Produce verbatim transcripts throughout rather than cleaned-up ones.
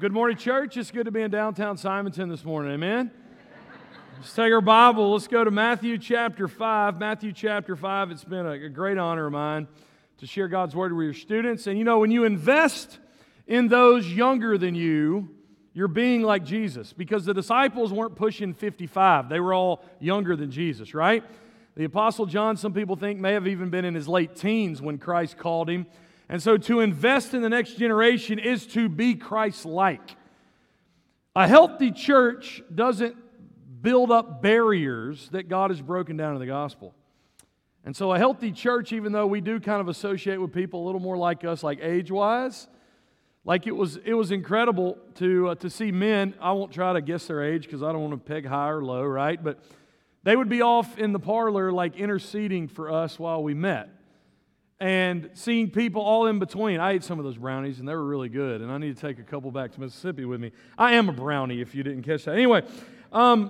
Good morning, church. It's good to be in downtown Simonton this morning. Amen? Let's take our Bible. Let's go to Matthew chapter five. Matthew chapter five. It's been a great honor of mine to share God's Word with your students. And you know, when you invest in those younger than you, you're being like Jesus. Because the disciples weren't pushing fifty-five. They were all younger than Jesus, right? The Apostle John, some people think, may have even been in his late teens when Christ called him. And so to invest in the next generation is to be Christ-like. A healthy church doesn't build up barriers that God has broken down in the gospel. And so a healthy church, even though we do kind of associate with people a little more like us, like age-wise, like it was it was incredible to uh, to see men. I won't try to guess their age because I don't want to peg high or low, right? But they would be off in the parlor like interceding for us while we met. And seeing people all in between. I ate some of those brownies, and they were really good. And I need to take a couple back to Mississippi with me. I am a brownie, if you didn't catch that. Anyway, um,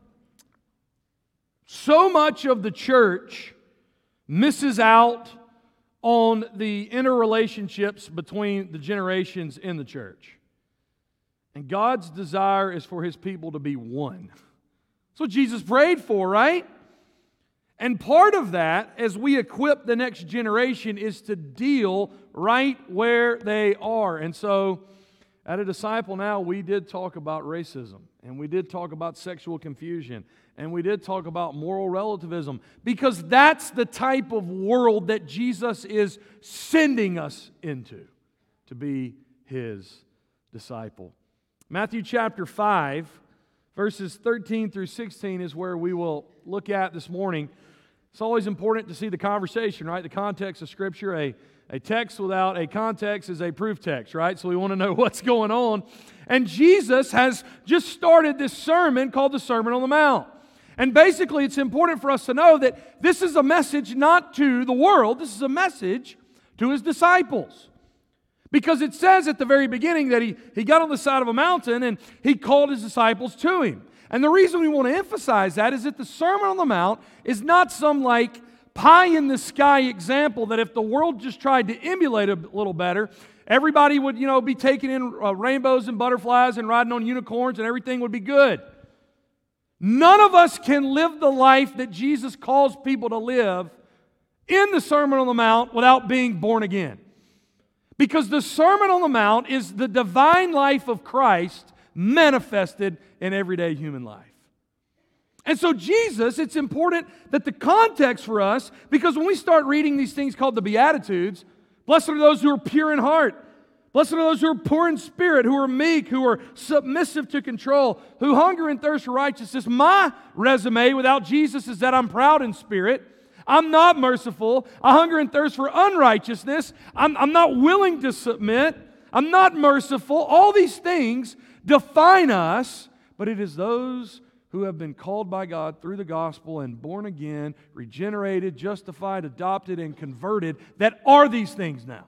so much of the church misses out on the interrelationships between the generations in the church. And God's desire is for His people to be one. That's what Jesus prayed for, right? And part of that, as we equip the next generation, is to deal right where they are. And so, at A Disciple Now, we did talk about racism, and we did talk about sexual confusion, and we did talk about moral relativism, because that's the type of world that Jesus is sending us into, to be His disciple. Matthew chapter five, verses thirteen through sixteen is where we will look at this morning. It's always important to see the conversation, right? The context of Scripture. A, a text without a context is a proof text, right? So we want to know what's going on. And Jesus has just started this sermon called the Sermon on the Mount. And basically, it's important for us to know that this is a message not to the world. This is a message to His disciples. Because it says at the very beginning that he, he got on the side of a mountain and He called His disciples to Him. And the reason we want to emphasize that is that the Sermon on the Mount is not some like pie-in-the-sky example that if the world just tried to emulate a little better, everybody would, you know, be taking in uh, rainbows and butterflies and riding on unicorns and everything would be good. None of us can live the life that Jesus calls people to live in the Sermon on the Mount without being born again. Because the Sermon on the Mount is the divine life of Christ manifested in everyday human life. And so Jesus, it's important that the context for us, because when we start reading these things called the Beatitudes, blessed are those who are pure in heart, blessed are those who are poor in spirit, who are meek, who are submissive to control, who hunger and thirst for righteousness. My resume without Jesus is that I'm proud in spirit. I'm not merciful. I hunger and thirst for unrighteousness. I'm, I'm not willing to submit. I'm not merciful. All these things define us, but it is those who have been called by God through the gospel and born again, regenerated, justified, adopted, and converted that are these things now.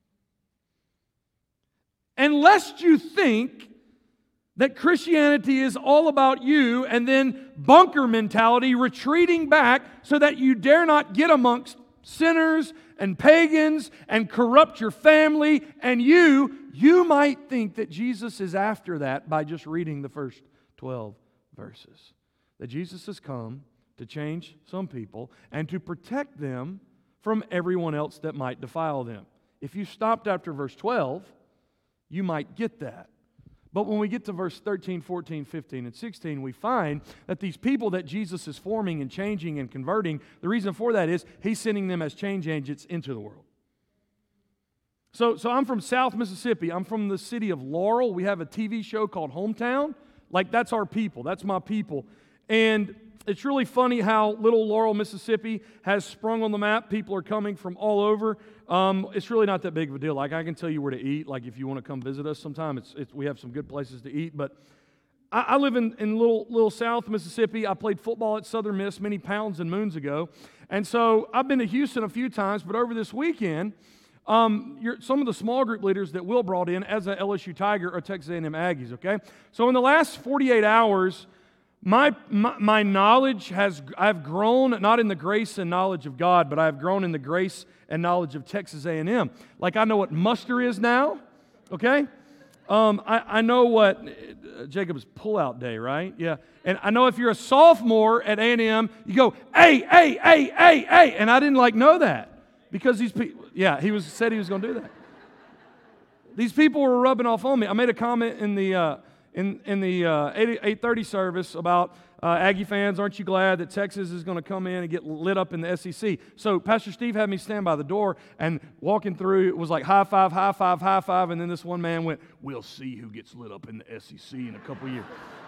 And lest you think that Christianity is all about you and then bunker mentality, retreating back so that you dare not get amongst sinners and pagans and corrupt your family and you, you might think that Jesus is after that by just reading the first twelve verses. That Jesus has come to change some people and to protect them from everyone else that might defile them. If you stopped after verse twelve, you might get that. But when we get to verse thirteen, fourteen, fifteen, and sixteen, we find that these people that Jesus is forming and changing and converting, the reason for that is He's sending them as change agents into the world. So, so I'm from South Mississippi. I'm from the city of Laurel. We have a T V show called Hometown. Like, that's our people. That's my people. And it's really funny how little Laurel, Mississippi has sprung on the map. People are coming from all over. Um, it's really not that big of a deal. Like, I can tell you where to eat. Like, if you want to come visit us sometime, it's, it's, we have some good places to eat. But I, I live in, in little, little South Mississippi. I played football at Southern Miss many pounds and moons ago. And so I've been to Houston a few times, but over this weekend, Um, some of the small group leaders that Will brought in as an L S U Tiger are Texas A and M Aggies, okay? So in the last forty-eight hours, my, my my knowledge has, I've grown, not in the grace and knowledge of God, but I've grown in the grace and knowledge of Texas A and M. Like, I know what muster is now, okay? Um, I, I know what uh, Jacob's pullout day, right? Yeah. And I know if you're a sophomore at A and M, you go, hey, hey, hey, hey, hey. And I didn't like know that because these people, yeah, he was said he was going to do that. These people were rubbing off on me. I made a comment in the uh, in in the uh, eight thirty service about uh, Aggie fans. Aren't you glad that Texas is going to come in and get lit up in the S E C? So Pastor Steve had me stand by the door, and walking through, it was like high five, high five, high five, and then this one man went, "We'll see who gets lit up in the S E C in a couple years."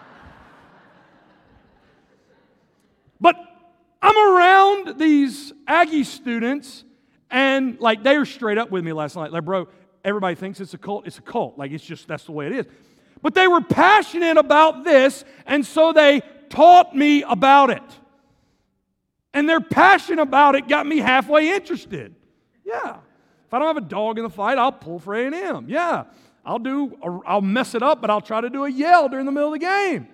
But I'm around these Aggie students, and like they were straight up with me last night, like, bro. Everybody thinks it's a cult. It's a cult. Like, it's just, that's the way it is. But they were passionate about this, and so they taught me about it. And their passion about it got me halfway interested. Yeah. If I don't have a dog in the fight, I'll pull for A and M. Yeah. I'll do, I'll mess it up, but I'll try to do a yell during the middle of the game.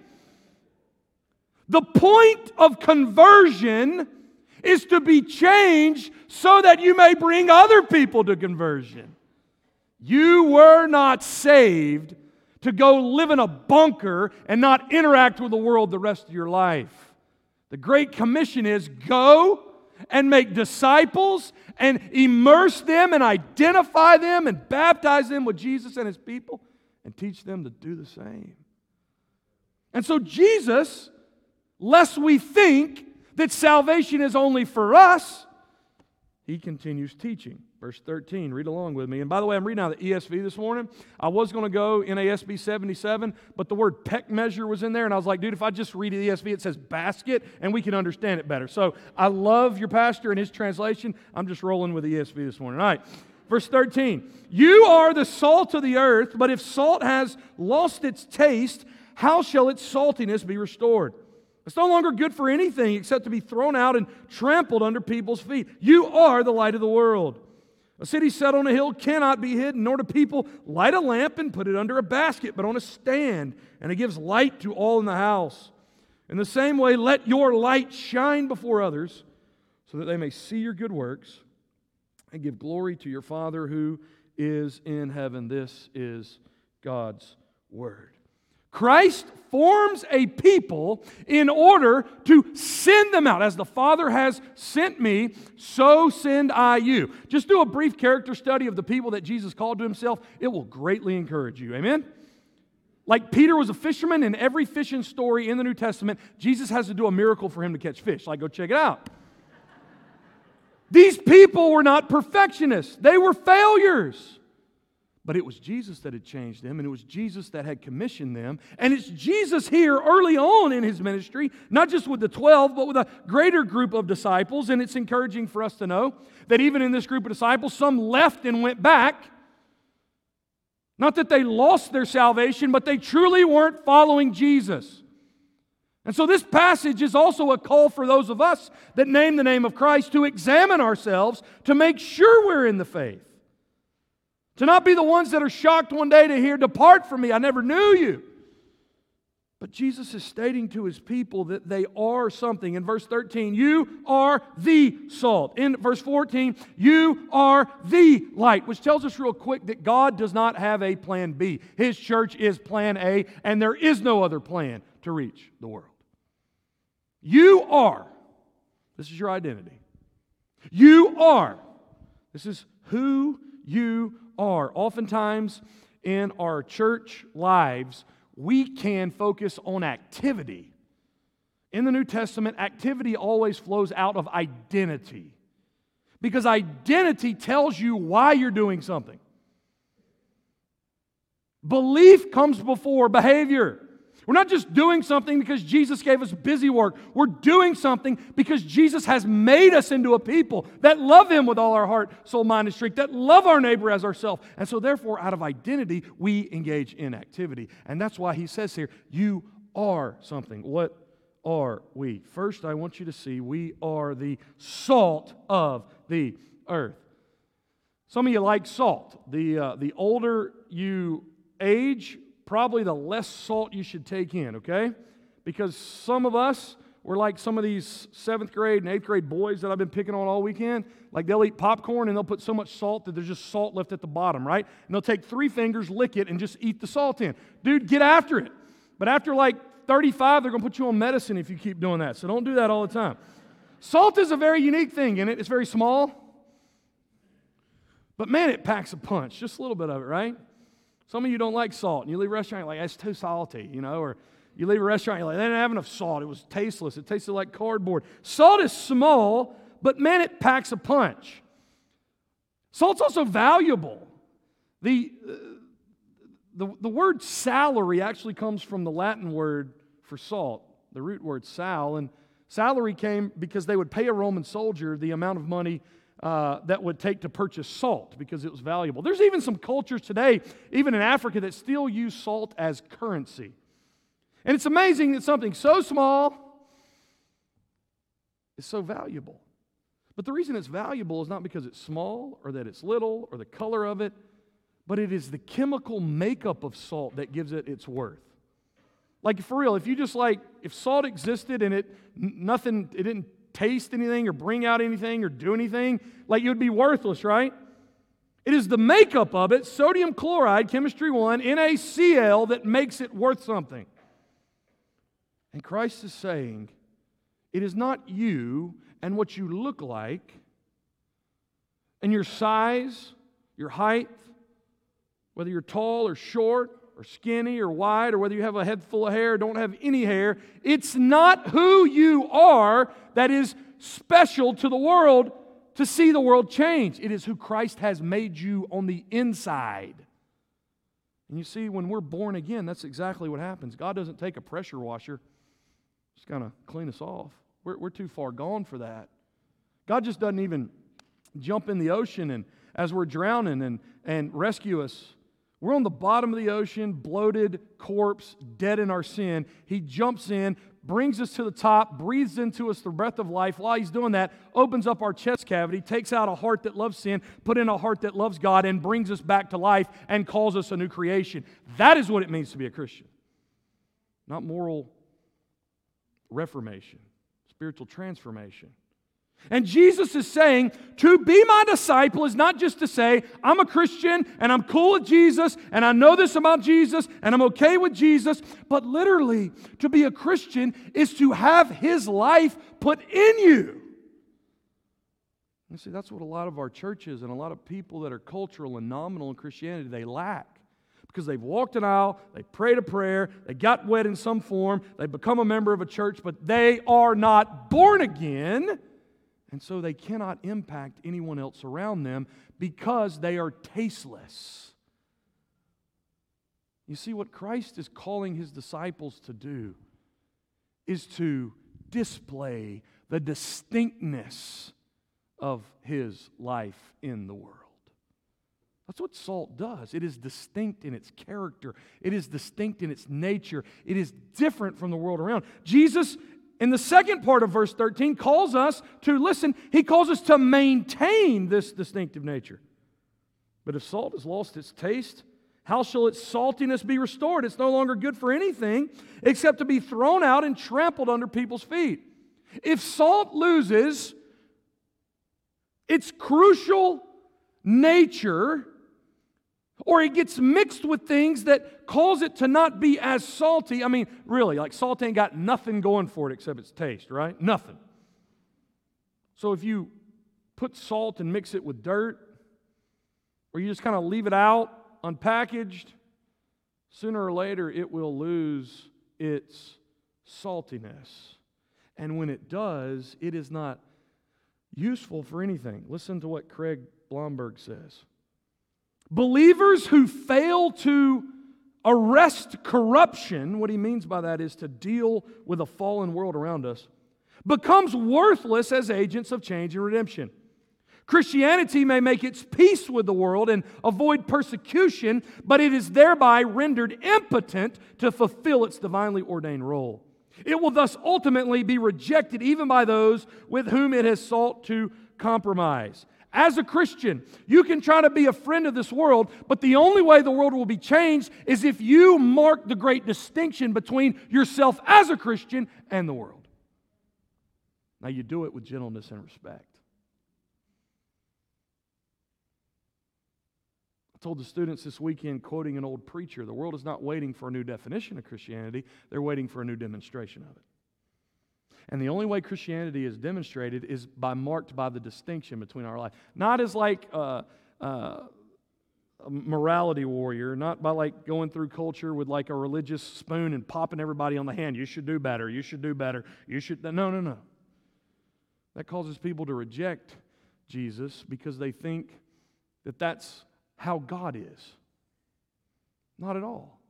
The point of conversion is to be changed so that you may bring other people to conversion. You were not saved to go live in a bunker and not interact with the world the rest of your life. The Great Commission is go and make disciples and immerse them and identify them and baptize them with Jesus and His people and teach them to do the same. And so Jesus, lest we think that salvation is only for us, He continues teaching. Verse thirteen, read along with me. And by the way, I'm reading out of the E S V this morning. I was going to go N A S B seventy-seven, but the word peck measure was in there, and I was like, dude, if I just read the E S V, it says basket, and we can understand it better. So I love your pastor and his translation. I'm just rolling with the E S V this morning. All right, verse thirteen. You are the salt of the earth, but if salt has lost its taste, how shall its saltiness be restored? It's no longer good for anything except to be thrown out and trampled under people's feet. You are the light of the world. A city set on a hill cannot be hidden, nor do people light a lamp and put it under a basket, but on a stand, and it gives light to all in the house. In the same way, let your light shine before others, so that they may see your good works and give glory to your Father who is in heaven. This is God's Word. Christ forms a people in order to send them out. As the Father has sent me, so send I you. Just do a brief character study of the people that Jesus called to Himself. It will greatly encourage you. Amen? Like Peter was a fisherman, in every fishing story in the New Testament, Jesus has to do a miracle for him to catch fish. Like, go check it out. These people were not perfectionists. They were failures. But it was Jesus that had changed them, and it was Jesus that had commissioned them. And it's Jesus here early on in His ministry, not just with the twelve, but with a greater group of disciples. And it's encouraging for us to know that even in this group of disciples, some left and went back. Not that they lost their salvation, but they truly weren't following Jesus. And so this passage is also a call for those of us that name the name of Christ to examine ourselves to make sure we're in the faith. To not be the ones that are shocked one day to hear, "Depart from me, I never knew you." But Jesus is stating to His people that they are something. In verse thirteen, you are the salt. In verse fourteen, you are the light, which tells us real quick that God does not have a plan B. His church is plan A, and there is no other plan to reach the world. You are. This is your identity. You are. This is who you are. Oftentimes in our church lives, we can focus on activity. In the New Testament, activity always flows out of identity. Because identity tells you why you're doing something. Belief comes before behavior. We're not just doing something because Jesus gave us busy work. We're doing something because Jesus has made us into a people that love Him with all our heart, soul, mind, and strength, that love our neighbor as ourselves. And so therefore, out of identity, we engage in activity. And that's why He says here, you are something. What are we? First, I want you to see we are the salt of the earth. Some of you like salt. The, uh, the older you age, probably the less salt you should take in, okay? Because some of us, where like some of these seventh grade and eighth grade boys that I've been picking on all weekend, like they'll eat popcorn and they'll put so much salt that there's just salt left at the bottom, right? And they'll take three fingers, lick it, and just eat the salt in. Dude, get after it. But after like thirty-five, they're going to put you on medicine if you keep doing that. So don't do that all the time. Salt is a very unique thing in it. It's very small. But man, it packs a punch. Just a little bit of it, right? Some of you don't like salt. And you leave a restaurant, you're like, that's too salty, you know, or you leave a restaurant, you're like, they didn't have enough salt. It was tasteless. It tasted like cardboard. Salt is small, but man, it packs a punch. Salt's also valuable. The, uh, the, the word salary actually comes from the Latin word for salt, the root word sal. And salary came because they would pay a Roman soldier the amount of money uh, that would take to purchase salt because it was valuable. There's even some cultures today, even in Africa, that still use salt as currency. And it's amazing that something so small is so valuable. But the reason it's valuable is not because it's small or that it's little or the color of it, but it is the chemical makeup of salt that gives it its worth. Like for real, if you just like, if salt existed and it nothing, it didn't taste anything or bring out anything or do anything, like it would be worthless, right? It is the makeup of it, sodium chloride, chemistry one, NaCl, that makes it worth something. And Christ is saying, it is not you and what you look like and your size, your height, whether you're tall or short or skinny or wide, or whether you have a head full of hair or don't have any hair. It's not who you are that is special to the world to see the world change. It is who Christ has made you on the inside. And you see, when we're born again, that's exactly what happens. God doesn't take a pressure washer, just kind of clean us off. We're, we're too far gone for that. God just doesn't even jump in the ocean and as we're drowning and, and rescue us. We're on the bottom of the ocean, bloated, corpse, dead in our sin. He jumps in, brings us to the top, breathes into us the breath of life. While He's doing that, opens up our chest cavity, takes out a heart that loves sin, put in a heart that loves God, and brings us back to life and calls us a new creation. That is what it means to be a Christian. Not moral reformation, spiritual transformation. And Jesus is saying, to be my disciple is not just to say, I'm a Christian and I'm cool with Jesus and I know this about Jesus and I'm okay with Jesus, but literally, to be a Christian is to have His life put in you. You see, that's what a lot of our churches and a lot of people that are cultural and nominal in Christianity, they lack. Because they've walked an aisle, they prayed a prayer, they got wet in some form, they've become a member of a church, but they are not born again. And so they cannot impact anyone else around them because they are tasteless. You see, what Christ is calling His disciples to do is to display the distinctness of His life in the world. That's what salt does. It is distinct in its character. It is distinct in its nature. It is different from the world around. Jesus, in the second part of verse thirteen, calls us to, listen, He calls us to maintain this distinctive nature. But if salt has lost its taste, how shall its saltiness be restored? It's no longer good for anything except to be thrown out and trampled under people's feet. If salt loses its crucial nature, or it gets mixed with things that cause it to not be as salty. I mean, really, like salt ain't got nothing going for it except its taste, right? Nothing. So if you put salt and mix it with dirt, or you just kind of leave it out unpackaged, sooner or later it will lose its saltiness. And when it does, it is not useful for anything. Listen to what Craig Blomberg says. Believers who fail to arrest corruption, what he means by that is to deal with a fallen world around us, becomes worthless as agents of change and redemption. Christianity may make its peace with the world and avoid persecution, but it is thereby rendered impotent to fulfill its divinely ordained role. It will thus ultimately be rejected even by those with whom it has sought to compromise. As a Christian, you can try to be a friend of this world, but the only way the world will be changed is if you mark the great distinction between yourself as a Christian and the world. Now you do it with gentleness and respect. I told the students this weekend, quoting an old preacher, the world is not waiting for a new definition of Christianity, they're waiting for a new demonstration of it. And the only way Christianity is demonstrated is by marked by the distinction between our life. Not as like uh, uh, a morality warrior, not by like going through culture with like a religious spoon and popping everybody on the hand. You should do better, you should do better, you should... No, no, no. That causes people to reject Jesus because they think that that's how God is. Not at all.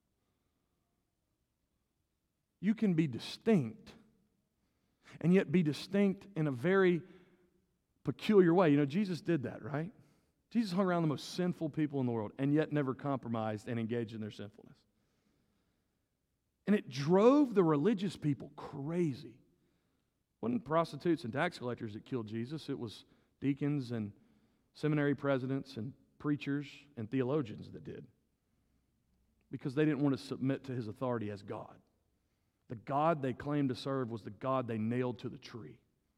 You can be distinct and yet be distinct in a very peculiar way. You know, Jesus did that, right? Jesus hung around the most sinful people in the world and yet never compromised and engaged in their sinfulness. And it drove the religious people crazy. It wasn't prostitutes and tax collectors that killed Jesus. It was deacons and seminary presidents and preachers and theologians that did. Because they didn't want to submit to His authority as God. The God they claimed to serve was the God they nailed to the tree.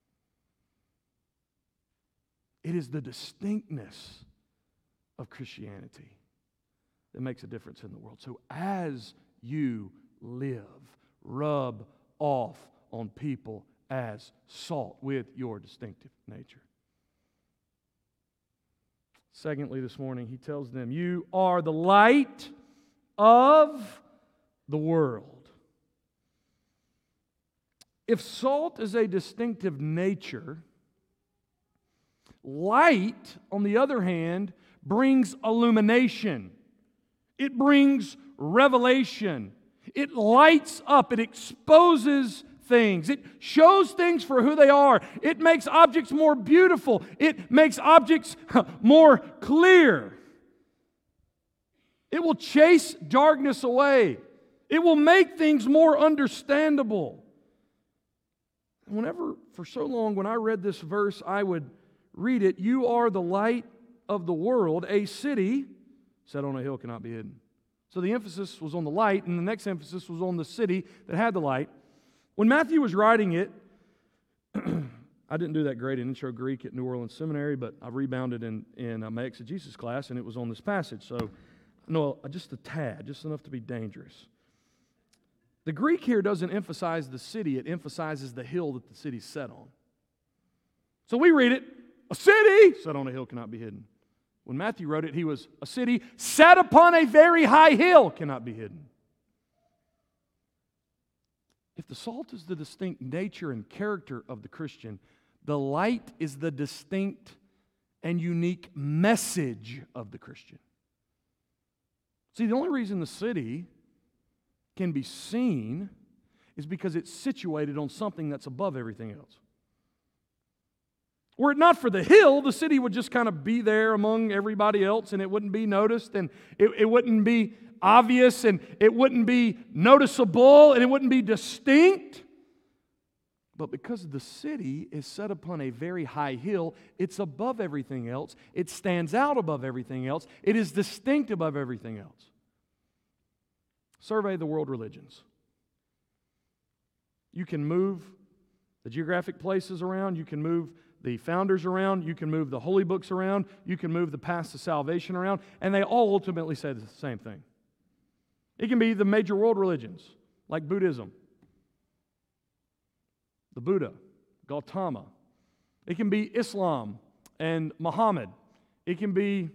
It is the distinctness of Christianity that makes a difference in the world. So as you live, rub off on people as salt with your distinctive nature. Secondly, this morning, he tells them, you are the light of the world. If salt is a distinctive nature, light, on the other hand, brings illumination. It brings revelation. It lights up. It exposes things. It shows things for who they are. It makes objects more beautiful. It makes objects more clear. It will chase darkness away. It will make things more understandable. Whenever, for so long, when I read this verse, I would read it, you are the light of the world. A city set on a hill cannot be hidden. So the emphasis was on the light, and the next emphasis was on the city that had the light. When Matthew was writing it, I didn't do that great in Intro Greek at New Orleans Seminary, but I rebounded in, in uh, my exegesis class, and it was on this passage. So, no, just a tad, just enough to be dangerous. The Greek here doesn't emphasize the city, it emphasizes the hill that the city's set on. So we read it, a city set on a hill cannot be hidden. When Matthew wrote it, he was, a city set upon a very high hill cannot be hidden. If the salt is the distinct nature and character of the Christian, the light is the distinct and unique message of the Christian. See, the only reason the city can be seen is because it's situated on something that's above everything else. Were it not for the hill, the city would just kind of be there among everybody else, and it wouldn't be noticed, and it, it wouldn't be obvious, and it wouldn't be noticeable, and it wouldn't be distinct. But because the city is set upon a very high hill, it's above everything else. It stands out above everything else. It is distinct above everything else. Survey the world religions. You can move the geographic places around. You can move the founders around. You can move the holy books around. You can move the paths to salvation around. And they all ultimately say the same thing. It can be the major world religions, like Buddhism, the Buddha, Gautama. It can be Islam and Muhammad. It can be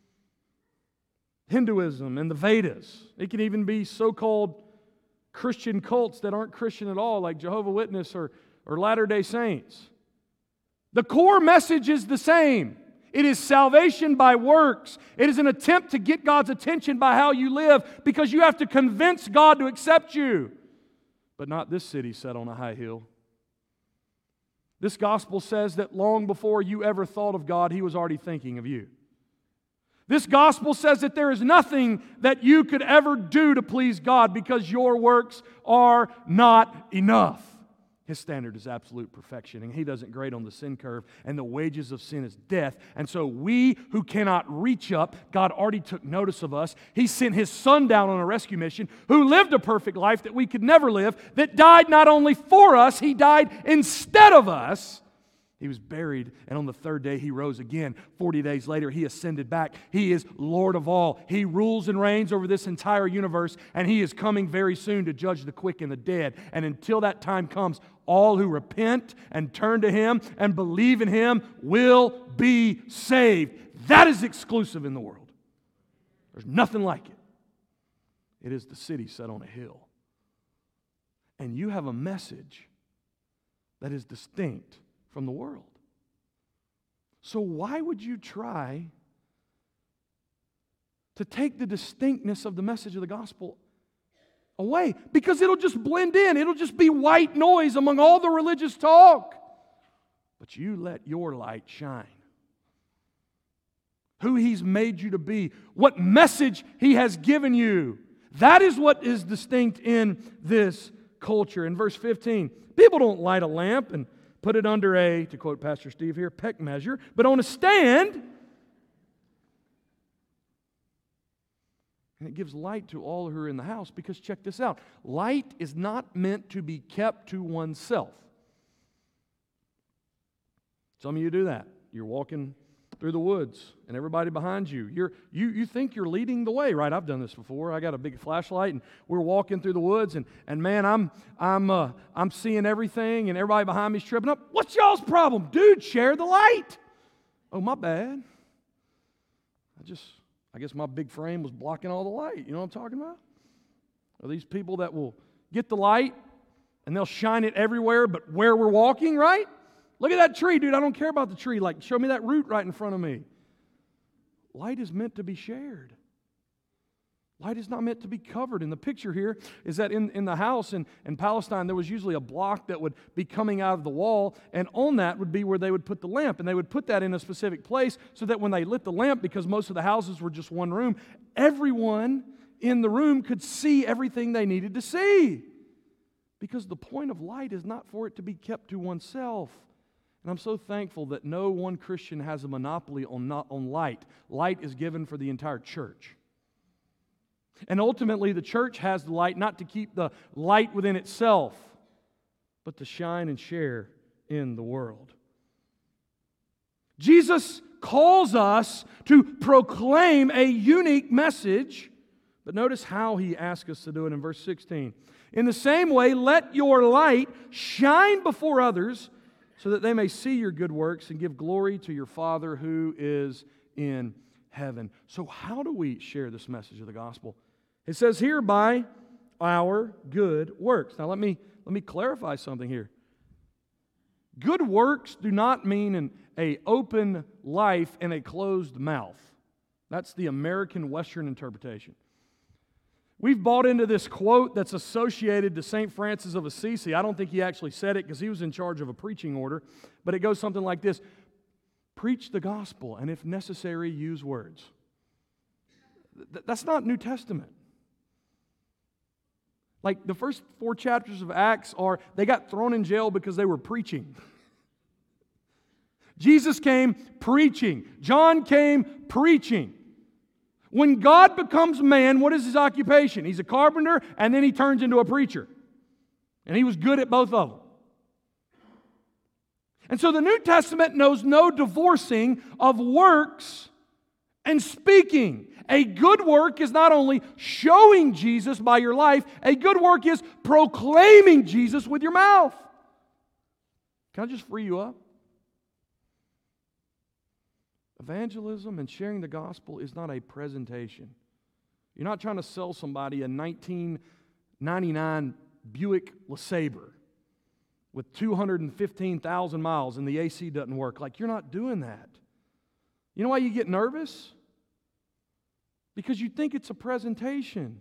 Hinduism and the Vedas. It can even be so-called Christian cults that aren't Christian at all, like Jehovah's Witness or, or Latter-day Saints. The core message is the same. It is salvation by works. It is an attempt to get God's attention by how you live because you have to convince God to accept you. But not this city set on a high hill. This gospel says that long before you ever thought of God, He was already thinking of you. This gospel says that there is nothing that you could ever do to please God because your works are not enough. His standard is absolute perfection, and He doesn't grade on the sin curve, and the wages of sin is death. And so we who cannot reach up, God already took notice of us. He sent His Son down on a rescue mission, who lived a perfect life that we could never live, that died not only for us, He died instead of us. He was buried, and on the third day He rose again. Forty days later, He ascended back. He is Lord of all. He rules and reigns over this entire universe, and He is coming very soon to judge the quick and the dead. And until that time comes, all who repent and turn to Him and believe in Him will be saved. That is exclusive in the world. There's nothing like it. It is the city set on a hill. And you have a message that is distinct from the world. So why would you try to take the distinctness of the message of the gospel away? Because it'll just blend in. It'll just be white noise among all the religious talk. But you let your light shine. Who He's made you to be, what message He has given you. That is what is distinct in this culture. In verse fifteen, people don't light a lamp and put it under a, to quote Pastor Steve here, peck measure, but on a stand. And it gives light to all who are in the house, because check this out. Light is not meant to be kept to oneself. Some of you do that. You're walking through the woods, and everybody behind you, you're, you you think you're leading the way, right? I've done this before. I got a big flashlight, and we're walking through the woods, and, and man, I'm I'm uh, I'm seeing everything, and everybody behind me's tripping up. What's y'all's problem? Dude, share the light. Oh, my bad. I just, I guess my big frame was blocking all the light. You know what I'm talking about? Are these people that will get the light, and they'll shine it everywhere but where we're walking, right? Look at that tree, dude. I don't care about the tree. Like, show me that root right in front of me. Light is meant to be shared. Light is not meant to be covered. And the picture here is that in, in the house in, in Palestine, there was usually a block that would be coming out of the wall, and on that would be where they would put the lamp. And they would put that in a specific place so that when they lit the lamp, because most of the houses were just one room, everyone in the room could see everything they needed to see. Because the point of light is not for it to be kept to oneself. And I'm so thankful that no one Christian has a monopoly on, not, on light. Light is given for the entire church. And ultimately, the church has the light not to keep the light within itself, but to shine and share in the world. Jesus calls us to proclaim a unique message, but notice how He asks us to do it in verse sixteen. In the same way, let your light shine before others, so that they may see your good works and give glory to your Father who is in heaven. So how do we share this message of the gospel? It says here, by our good works. Now let me, let me clarify something here. Good works do not mean an a open life and a closed mouth. That's the American Western interpretation. We've bought into this quote that's associated to Saint Francis of Assisi. I don't think he actually said it because he was in charge of a preaching order, but it goes something like this: preach the gospel, and if necessary, use words. Th- that's not New Testament. Like the first four chapters of Acts are, they got thrown in jail because they were preaching. Jesus came preaching. John came preaching. When God becomes man, what is his occupation? He's a carpenter, and then he turns into a preacher. And he was good at both of them. And so the New Testament knows no divorcing of works and speaking. A good work is not only showing Jesus by your life, a good work is proclaiming Jesus with your mouth. Can I just free you up? Evangelism and sharing the gospel is not a presentation. You're not trying to sell somebody a nineteen ninety-nine Buick LeSabre with two hundred fifteen thousand miles and the A C doesn't work. Like, you're not doing that. You know why you get nervous? Because you think it's a presentation.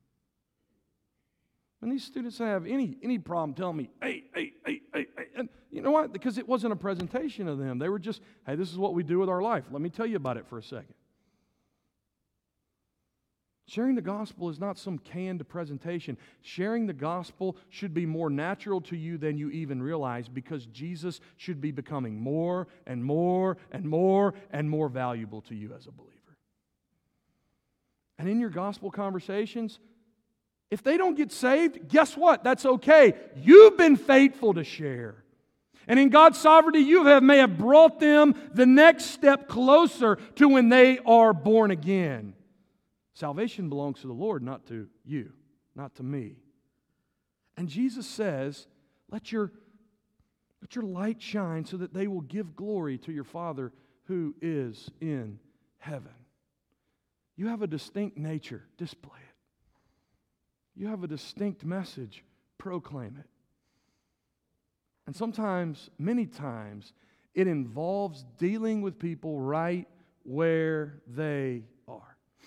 When these students have any, any problem telling me, hey, hey, hey, hey, hey, and you know what? Because it wasn't a presentation of them. They were just, hey, this is what we do with our life. Let me tell you about it for a second. Sharing the gospel is not some canned presentation. Sharing the gospel should be more natural to you than you even realize, because Jesus should be becoming more and more and more and more valuable to you as a believer. And in your gospel conversations, if they don't get saved, guess what? That's okay. You've been faithful to share. And in God's sovereignty, you have, may have brought them the next step closer to when they are born again. Salvation belongs to the Lord, not to you, not to me. And Jesus says, let your, let your light shine so that they will give glory to your Father who is in heaven. You have a distinct nature, display it. You have a distinct message, proclaim it. And sometimes, many times, it involves dealing with people right where they are.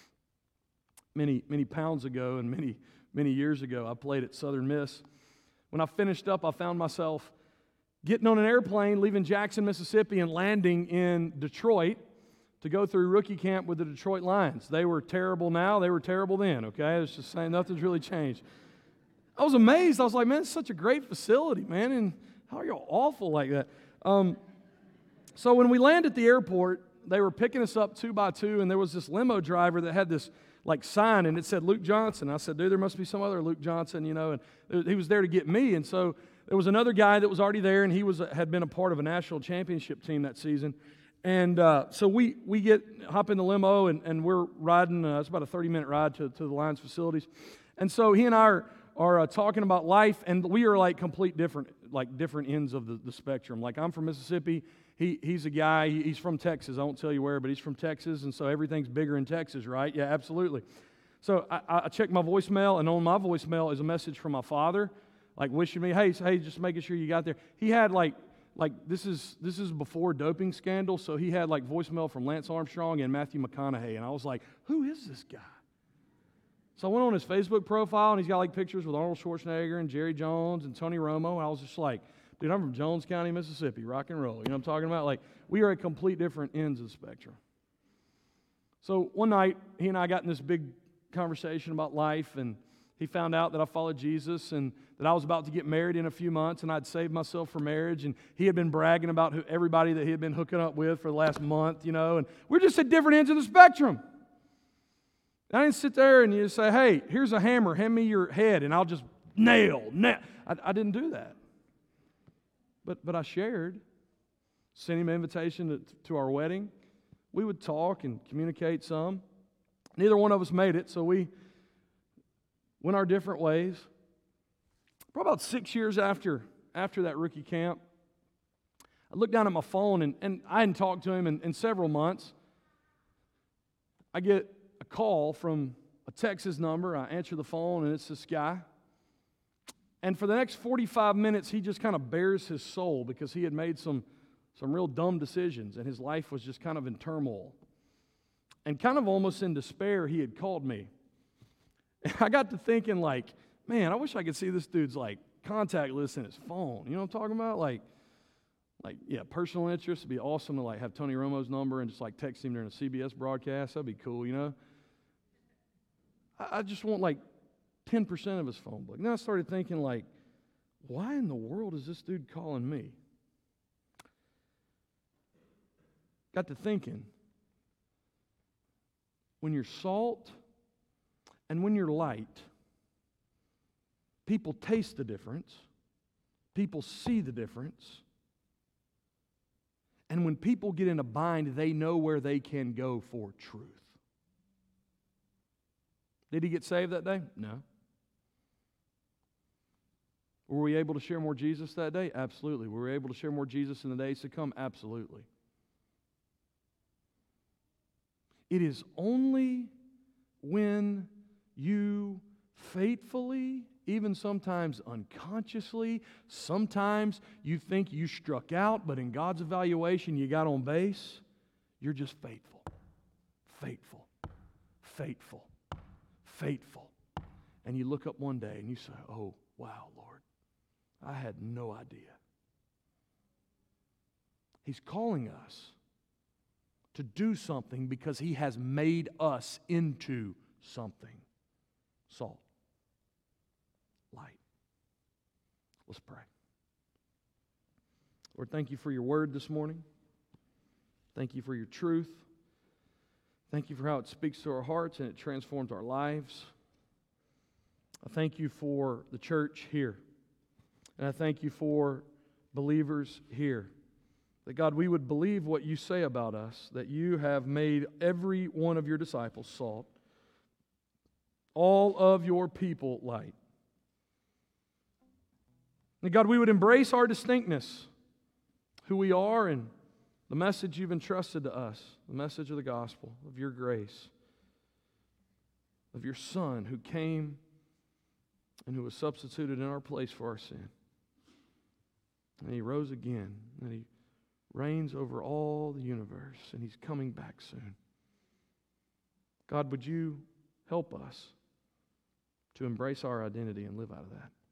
Many, many pounds ago and many, many years ago, I played at Southern Miss. When I finished up, I found myself getting on an airplane, leaving Jackson, Mississippi, and landing in Detroit to go through rookie camp with the Detroit Lions. They were terrible now. They were terrible then, okay? It's just saying nothing's really changed. I was amazed. I was like, man, it's such a great facility, man, and how are y'all awful like that? Um, so when we landed at the airport, they were picking us up two by two, and there was this limo driver that had this like sign, and it said Luke Johnson. I said, dude, there must be some other Luke Johnson, you know, and he was there to get me. And so there was another guy that was already there, and he was had been a part of a national championship team that season. And uh, so we we get hop in the limo, and, and we're riding. Uh, it's about a thirty-minute ride to, to the Lions facilities. And so he and I are, are uh, talking about life, and we are like complete different, like different ends of the, the spectrum. Like, I'm from Mississippi. He he's a guy, he, he's from Texas. I won't tell you where, but he's from Texas, and so everything's bigger in Texas, right? Yeah, absolutely. So I, I checked my voicemail, and on my voicemail is a message from my father, like wishing me, hey, hey, just making sure you got there. He had like, like this is this is before doping scandal, so he had like voicemail from Lance Armstrong and Matthew McConaughey, and I was like, who is this guy? So I went on his Facebook profile, and he's got like pictures with Arnold Schwarzenegger and Jerry Jones and Tony Romo, and I was just like, dude, I'm from Jones County, Mississippi, rock and roll. You know what I'm talking about? Like, we are at complete different ends of the spectrum. So one night, he and I got in this big conversation about life, and he found out that I followed Jesus and that I was about to get married in a few months, and I'd saved myself for marriage, and he had been bragging about who, everybody that he had been hooking up with for the last month, you know, and we're just at different ends of the spectrum. And I didn't sit there and you say, hey, here's a hammer, hand me your head, and I'll just nail, nail. I, I didn't do that. But but I shared, sent him an invitation to, to our wedding. We would talk and communicate some. Neither one of us made it, so we went our different ways. Probably about six years after, after that rookie camp, I looked down at my phone, and, and I hadn't talked to him in, in several months. I get a call from a Texas number. I answer the phone, and it's this guy. And for the next forty-five minutes, he just kind of bears his soul because he had made some, some real dumb decisions, and his life was just kind of in turmoil. And kind of almost in despair, he had called me. And I got to thinking, like, man, I wish I could see this dude's, like, contact list in his phone. You know what I'm talking about? Like, like yeah, personal interest. It'd be awesome to, like, have Tony Romo's number and just, like, text him during a C B S broadcast. That'd be cool, you know? I, I just want, like, ten percent of his phone book. Then I started thinking, like, why in the world is this dude calling me? Got to thinking, when you're salt and when you're light, people taste the difference, people see the difference, and when people get in a bind, they know where they can go for truth. Did he get saved that day? No. Were we able to share more Jesus that day? Absolutely. Were we able to share more Jesus in the days to come? Absolutely. It is only when you faithfully, even sometimes unconsciously, sometimes you think you struck out, but in God's evaluation you got on base, you're just faithful, faithful, faithful, faithful. And you look up one day and you say, oh, wow, Lord. I had no idea. He's calling us to do something because He has made us into something. Salt. Light. Let's pray. Lord, thank you for your word this morning. Thank you for your truth. Thank you for how it speaks to our hearts and it transforms our lives. I thank you for the church here. And I thank you for believers here. That God, we would believe what you say about us, that you have made every one of your disciples salt, all of your people light. And God, we would embrace our distinctness, who we are and the message you've entrusted to us, the message of the gospel, of your grace, of your Son who came and who was substituted in our place for our sin. And he rose again, and he reigns over all the universe, and he's coming back soon. God, would you help us to embrace our identity and live out of that?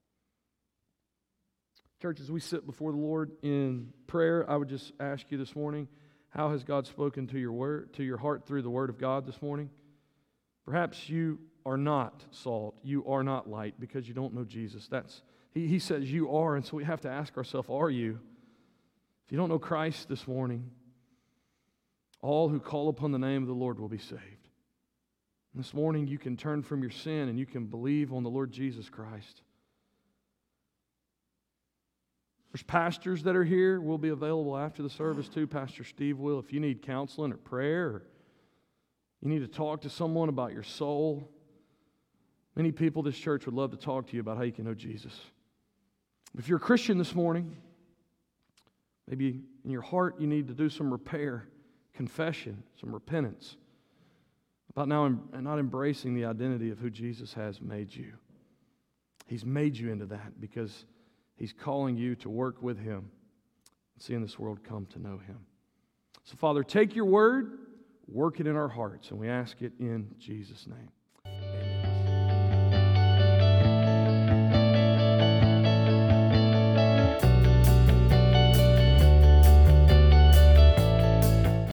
Church, as we sit before the Lord in prayer, I would just ask you this morning, how has God spoken to your word, to your heart through the Word of God this morning? Perhaps you are not salt, you are not light because you don't know Jesus. That's he, he says you are, and so we have to ask ourselves, are you? If you don't know Christ this morning, all who call upon the name of the Lord will be saved. And this morning you can turn from your sin and you can believe on the Lord Jesus Christ. There's pastors that are here. We'll be available after the service too. Pastor Steve will. If you need counseling or prayer, or you need to talk to someone about your soul, many people this church would love to talk to you about how you can know Jesus. If you're a Christian this morning, maybe in your heart you need to do some repair, confession, some repentance about now not embracing the identity of who Jesus has made you. He's made you into that because He's calling you to work with Him and seeing this world come to know Him. So, Father, take your word, work it in our hearts, and we ask it in Jesus' name.